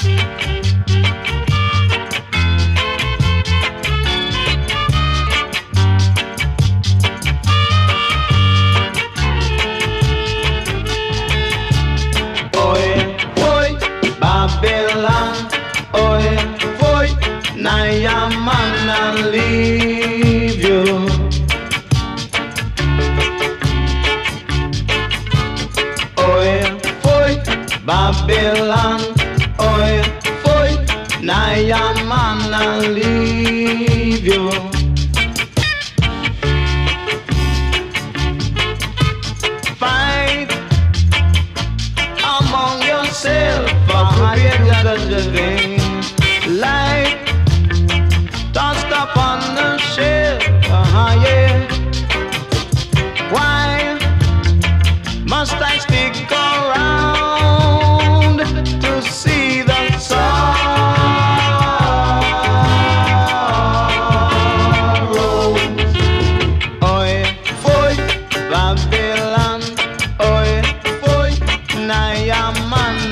Babylon, oi, foi, Naya man and leave you. Oi, foi, Babylon, oi, foi, Naya man and leave you. Fight among yourself for the living light tossed upon the shelf. Yeah. Why must I stick around to see the sorrows? Oi, foi, Babylon. Oi, foi, Naya man.